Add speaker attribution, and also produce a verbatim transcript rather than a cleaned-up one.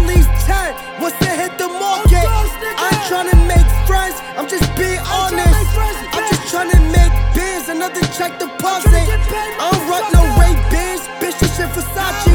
Speaker 1: least ten once they hit the market. I ain't tryna make friends, I'm just being honest. I'm just tryna make bands, another check deposit. I don't rock no Ray Bans, bitch, this shit Versace.